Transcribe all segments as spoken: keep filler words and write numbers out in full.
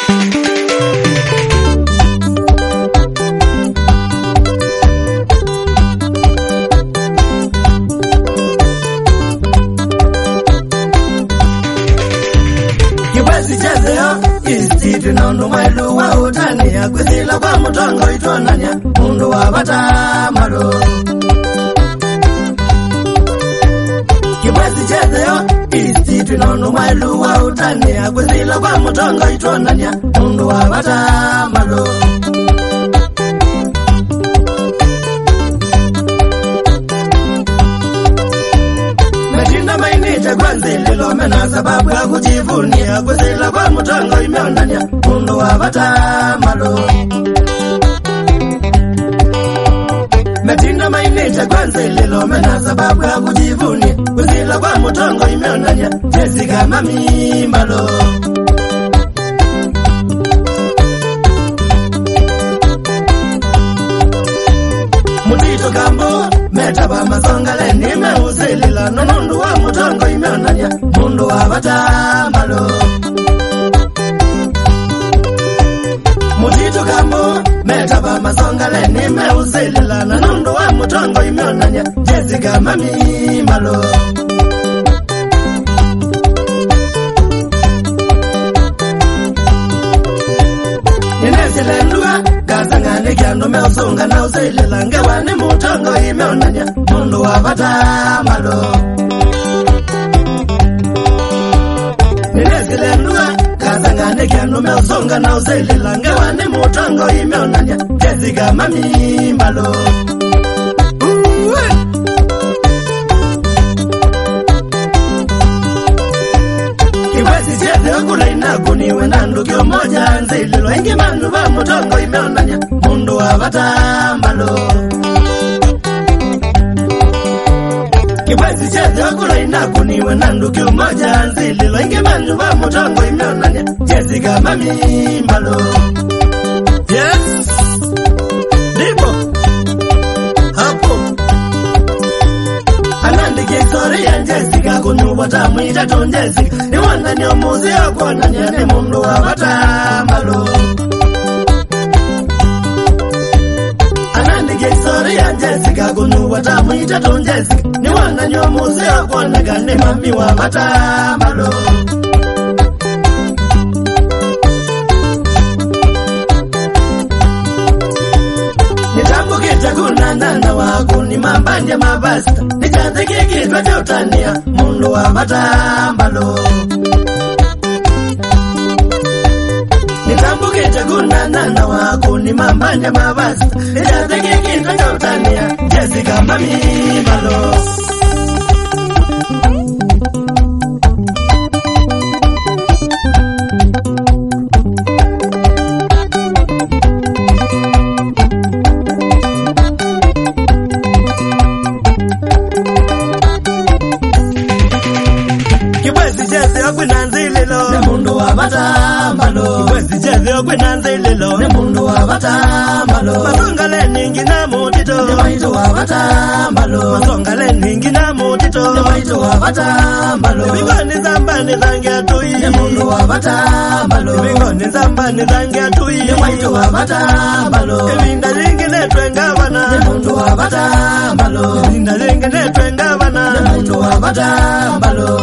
Isti nondo mailu wa utani ya kwithila kwa mutongo itonania mundu wa bata maro Kibwezi chetheo Isti nondo mailu wa utani ya kwithila kwa mutongo itonania mundu wa bata maro Majina mainita kwanzi lilo mena sababu ya kujivunia kwezila kwa mutongo imeonania mundu wa bata malo Majina mainita kwanzi lilo mena sababu ya kujivunia kwezila kwa mutongo imeonania Jessica mami malo Mutito kambo Metaba masongale nime usilila no mundu wa mutongo imeonania mundu wa bata malo Mutito kambo Metaba masongale nime usilila no mundu wa mutongo imeonania Jessica mami malo Ninesilendua Kasangane kiando meosunga na usilila ngewa ni mutongo imeonania mundu wa bata malo Ninesilendua Kasangane kiando meosunga na usilila ngewa ni mutongo imeonania Jessica mami malo Kiwezi chete okula inakuniwe na ndukio moja nzililo Ingi manu wa mutongo imeonania mundu wa bata malo Kiwezi chete okula inakuniwe na ndukio moja nzililo Ingi manu wa mutongo imeonania Jessica mami malo Yes Dipo Hapo Anandike historia Jessica kunyuwa tamu itatu Jessica Ni wana ni omuzi ya kuwana ni mundu wa bata malo Anandike historia Jessica kunyuwa tamu itatu Jessica Ni wana ni omuzi ya kuwana ni mami wa bata malo Nitambuki chakuna nana waku ni mambanje mabasta Nichaziki kitwa cha utania mundu wa bata mbalo Nitambuki chakuna nana waku ni mambanje mabasta Nichaziki kitwa cha utania Jessica mami mbalo Mundu wa bata malo Kiwezi chetheo kwinanze lilo Ni mundu wa bata malo Masongale ningi na mutito Ni maito wa bata malo Masongale ningi na mutito Ni maito wa bata malo Bingoni zambani zangi atui Ni mundu wa bata malo Bingoni zambani zangi atui Ni maito wa bata malo Evinda zingi netwenga wana Ni mundu wa bata malo Evinda zingi netwenga wana Ni mundu wa bata malo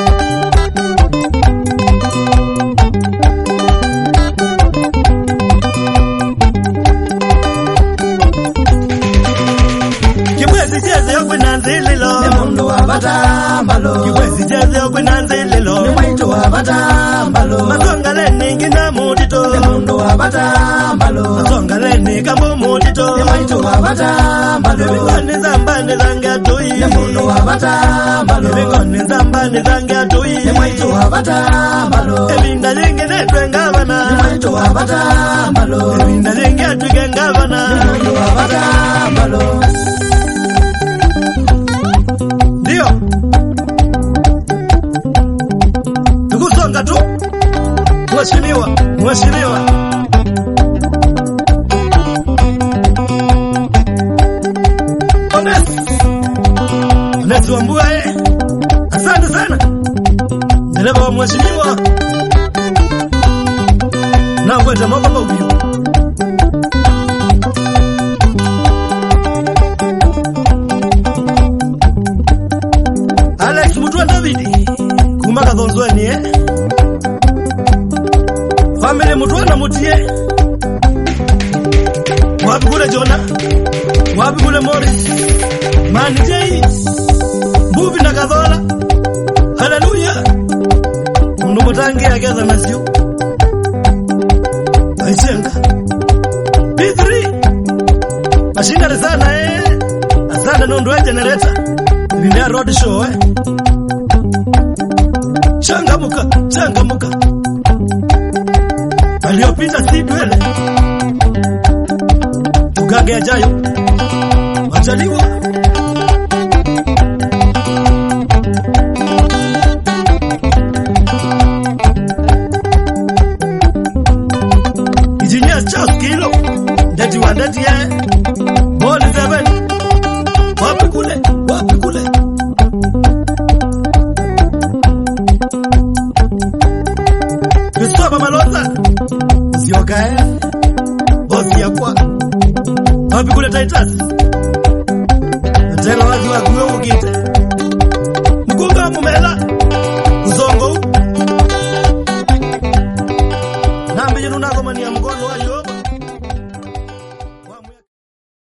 Nzililo Ni mundu wa bata mbalo Kiwezi chetheo kwina nzililo Ni maitu wa bata mbalo Masongale ningi na mutito Ni mundu wa bata mbalo Masongale ni kambu mutito Ni maitu wa bata mbalo Bingoni zambani zangi atui Ni mundu wa bata mbalo Bingoni zambani zangi atui Ni maitu wa bata mbalo Evinda zingi netwenga wana Ni maitu wa bata mbalo Evinda zingi atugenga wana Ni mundu wa bata mbalo Ndio Tukusonga tu Mheshimiwa Mheshimiwa Ones Ones Wambua eh Asante sana Dereva wa mheshimiwa na ngwete moko maubiu Alex Mutua David kumaka dhonzweni eh family Mutua na Mutie wapi kule Jona wapi kule Morris Mani J Mbuvi na Kadhola haleluya Mundumutangi ageza nasio Aichenga P three Mashingari sana eh Asante nondwe generator Vindea road show eh Changamuka Changamuka Aliopita si dwele Tugange ajayo Majaliwa Engineer Charles Kilo Ndeti wa ndeti eh Ball seven Wapi kule Wapi kule Christopher Maloza Zioka eh Bosi ya kwa Wapi kule Titus Tela wazi wa kuyo ukita